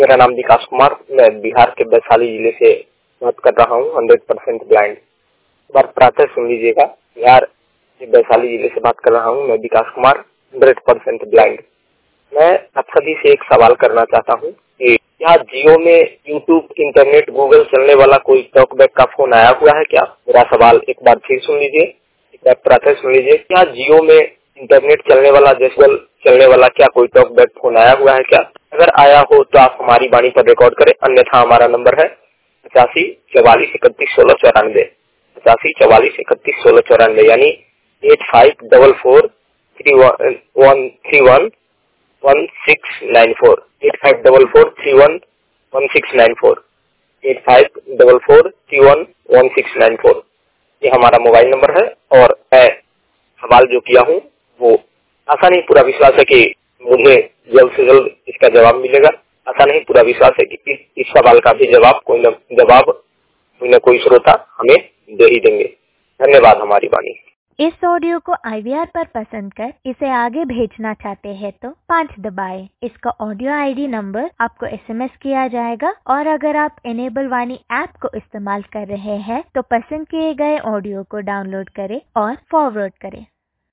मेरा नाम विकास कुमार, मैं बिहार के वैशाली जिले से बात कर रहा हूँ। 100% ब्लाइंड। बार प्रातः सुन लीजिएगा। बिहार के वैशाली जिले से बात कर रहा हूँ। मैं विकास कुमार, 100% ब्लाइंड। मैं आप सभी से एक सवाल करना चाहता हूँ कि क्या जियो में यूट्यूब, इंटरनेट, गूगल चलने वाला कोई टॉकबैक का फोन आया हुआ है क्या? मेरा सवाल एक बार फिर सुन लीजिए, एक बार प्रातः सुन लीजिए। क्या जियो में इंटरनेट चलने वाला, जैसे चलने वाला क्या कोई टॉकबैक फोन आया हुआ है क्या? अगर आया हो तो आप हमारी वाणी पर रिकॉर्ड करें, अन्यथा हमारा नंबर है 8544311694, 8544311694, यानी 8544311694, 8544311694, 8544311694। ये हमारा मोबाइल नंबर है। और मैं सवाल जो किया हूँ वो आशा नहीं पूरा विश्वास है कि मुझे जल्द से जल्द इसका जवाब मिलेगा। आशा नहीं पूरा विश्वास है कि इस सवाल का भी जवाब कोई न कोई श्रोता हमें दे ही देंगे। धन्यवाद। हमारी वाणी। इस ऑडियो को IVR पर पसंद कर इसे आगे भेजना चाहते हैं तो 5 दबाएं। इसका ऑडियो ID नंबर आपको SMS किया जाएगा। और अगर आप इनेबल वाणी ऐप को इस्तेमाल कर रहे हैं तो पसंद किए गए ऑडियो को डाउनलोड करें और फॉरवर्ड करें।